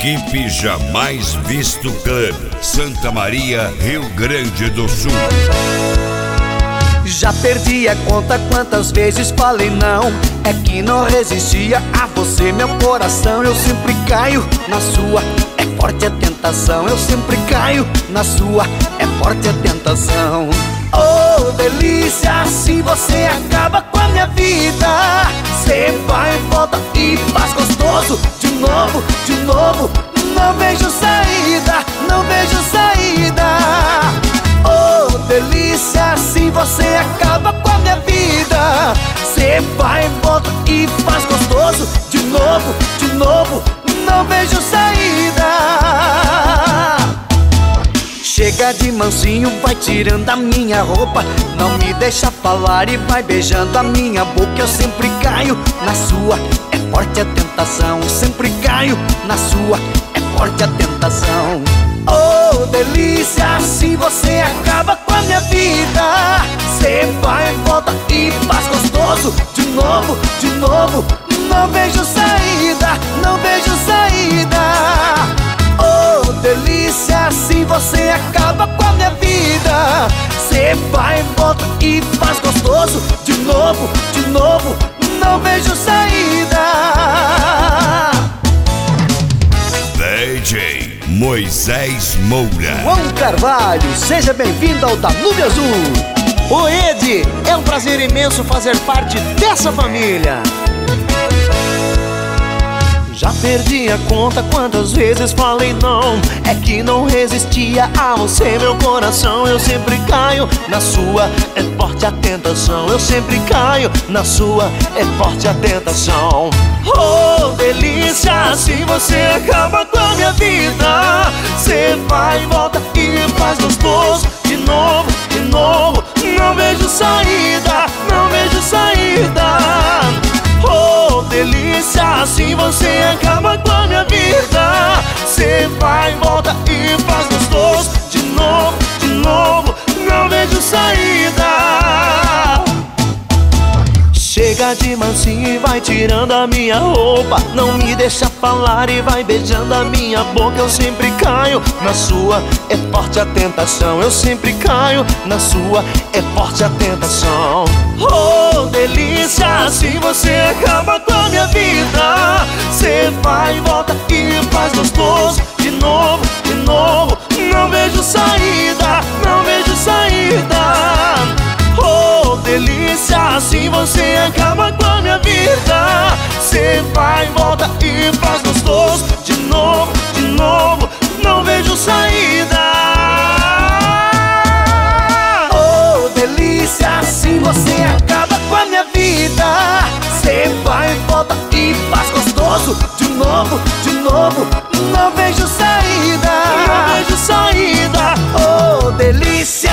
Equipe Jamais Visto Club, Santa Maria, Rio Grande do Sul. Já perdi a conta quantas vezes falei não. É que não resistia a você, meu coração. Eu sempre caio na sua, é forte a tentação. Eu sempre caio na sua, é forte a tentação. Oh, delícia, assim você acaba com a minha vida. Cê vai e volta e faz gostoso de novo, de novo. Não vejo saída, não vejo saída. Oh, delícia, assim você acaba com a minha vida. Cê vai e volta e faz gostoso de novo, de novo. Não vejo saída. Chega de mansinho, vai tirando a minha roupa. Não me deixa falar e vai beijando a minha boca. Eu sempre caio na sua, é forte a tentação. Eu sempre caio na sua, é forte a tentação. Oh, delícia, assim você acaba com a minha vida. Cê vai e volta e faz gostoso de novo, de novo. Não vejo saída, não vejo saída. Oh, delícia, assim você acaba com a minha vida. Cê vai e volta e faz gostoso de novo, de novo. Não vejo saída. DJ Moisés Moura. João Carvalho, seja bem-vindo ao Danúbio Azul. Ô Ed, é um prazer imenso fazer parte dessa família. Já perdi a conta quantas vezes falei não. É que não resistia a você, meu coração. Eu sempre caio na sua, é forte a tentação. Eu sempre caio na sua, é forte a tentação. Oh, delícia, assim você acaba com a minha vida. Cê vai e volta e faz gostoso de novo, de novo. Não vejo saída, não vejo saída. Oh, delícia, assim você acaba com a minha vida. Cê vai e volta e faz gostoso de novo, de novo. Não vejo saída. Chega de mansinho e vai tirando a minha roupa. Não me deixa falar e vai beijando a minha boca. Eu sempre caio na sua, é forte a tentação. Eu sempre caio na sua, é forte a tentação. Oh, delícia, assim você acaba com a minha vida. Cê vai e volta e faz gostoso de novo, de novo. Não vejo saída, não vejo saída. Oh, delícia, assim você acaba com a minha vida. Cê vai e volta e faz gostoso de novo, de novo. Não vejo saída. Oh, delícia, assim você acaba com a minha vida. Cê vai e volta e faz gostoso de novo, de novo. Não vejo saída, não vejo saída. Oh, delícia,